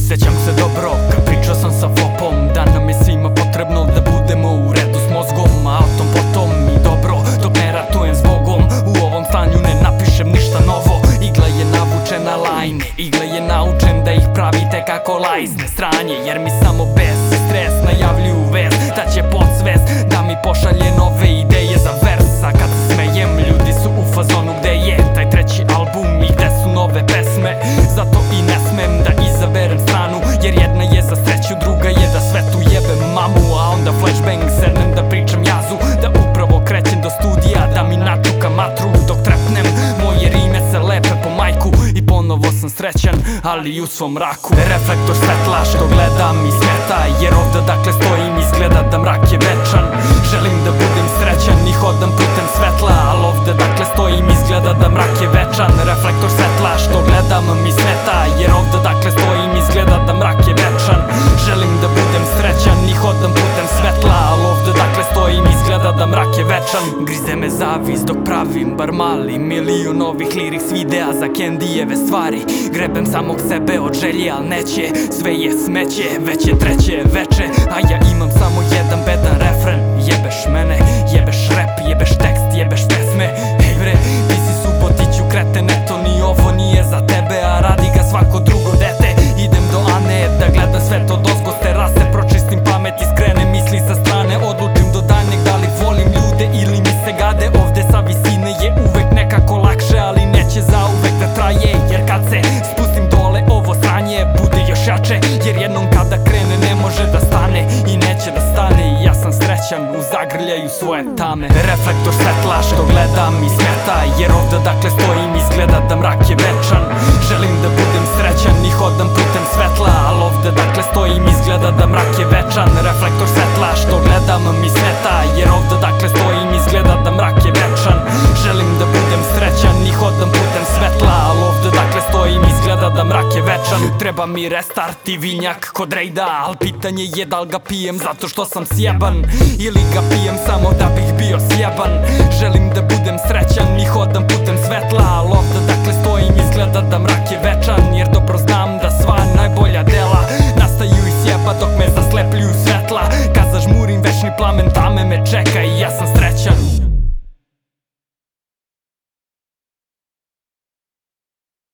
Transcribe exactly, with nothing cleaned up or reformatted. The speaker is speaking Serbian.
Sećam se dobro kad pričao sam sa Fopom da nam je svima potrebno da budemo u redu s mozgom, a o tom potom i dobro dok ne ratujem s Bogom. U ovom stanju ne napišem ništa novo, igla je navučena lajne, igla je naučen da ih pravite kako lajzne stranje, jer mi samo bes i stres najavljuju vez da će podsvest da mi pošalje nove ideje za vers. A kad se smejem ljudi su u fazonu gde je taj treći album i gde su nove pesme. Zato i ne smem da izaberem stranu, jer jedna je za sreću, druga je da svetu jebem mamu. A onda flashbang sednem da pričam jazu, da upravo krećem do studija da mi načuka matru dok trepnem. Moje rime se lepe po majku i ponovo sam srećan, ali u svom mraku. Reflektor svetla što gledam i smeta, jer ovde dakle stojim izgleda da mrak je večan. Želim da budem srećan i hodam putem svetla, ali ovde dakle stojim izgleda da mrak je večan. Reflektor svetla što gledam mi smeta, jer ovde dakle stojim izgleda da mrak je večan. Želim da budem srećan i hodam putem svetla, ali ovde dakle stojim izgleda da mrak je večan. Grize me zavis dok pravim bar mali milion novih liriks videa za Kendijeve stvari. Grebem samog sebe od želje, al neće, sve je smeće, već je treće veče, a ja imam samo jedan bedan refren. Jebeš mene, jebeš rap, jebeš tekst, jebeš pesme. Hej bre, ti si Subotiću kreten, eto ni ovo nije za tebe, a radi ga svako drugo dete. Idem do Ane da gledam sve to dozgo s terase, pročistim pamet i skrenem misli sa strane. Odlučim do daljnjeg da li volim ljude ili mi se gade. Ovde sa visine je uvek nekako lakše, ali neće zauvek da traje, jer kad se spustim dole ovo sranje bude još jače, jer jednom kada krene ne može da stane i neće da stane. I ja sam srećan u zagrljaju svoje tame. Reflektor svetla što gledam i smeta, jer ovde dakle stojim izgleda da mrak je večan. Želim da budem srećan i hodam putem svetla, ali ovde dakle stojim izgleda da mrak je večan. Reflektor svetla što gledam mi smeta, jer ovde dakle stojim izgleda da mrak je večan. Želim da budem srećan i hodam putem svetla, ali ovde dakle stojim izgleda da mrak je večan. Treba mi restart i vinjak kod rejda, al pitanje je da li ga pijem zato što sam sjeban, ili ga pijem samo da bih bio sjeban. Želim da budem srećan i hodam putem svetla, ali ovde dakle stojim izgleda da mrak je večan, jer dobro znam da sva